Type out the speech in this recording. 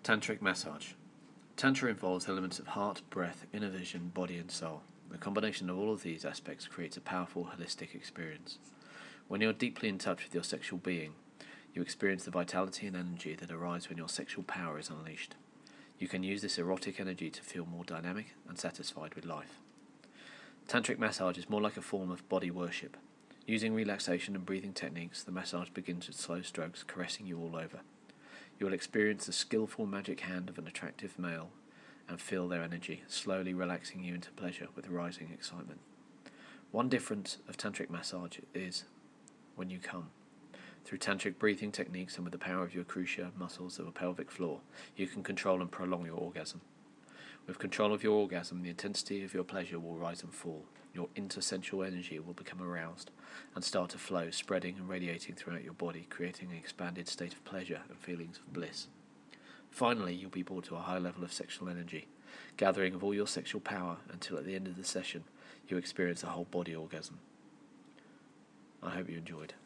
Tantric massage. Tantra involves elements of heart, breath, inner vision, body and soul. The combination of all of these aspects creates a powerful, holistic experience. When you're deeply in touch with your sexual being, you experience the vitality and energy that arise when your sexual power is unleashed. You can use this erotic energy to feel more dynamic and satisfied with life. Tantric massage is more like a form of body worship. Using relaxation and breathing techniques, the massage begins with slow strokes, caressing you all over. You will experience the skillful magic hand of an attractive male and feel their energy, slowly relaxing you into pleasure with rising excitement. One difference of tantric massage is when you come. Through tantric breathing techniques and with the power of your crucia muscles of the pelvic floor, you can control and prolong your orgasm. With control of your orgasm, the intensity of your pleasure will rise and fall. Your intersensual energy will become aroused and start to flow, spreading and radiating throughout your body, creating an expanded state of pleasure and feelings of bliss. Finally, you'll be brought to a high level of sexual energy, gathering of all your sexual power until at the end of the session, you experience a whole body orgasm. I hope you enjoyed.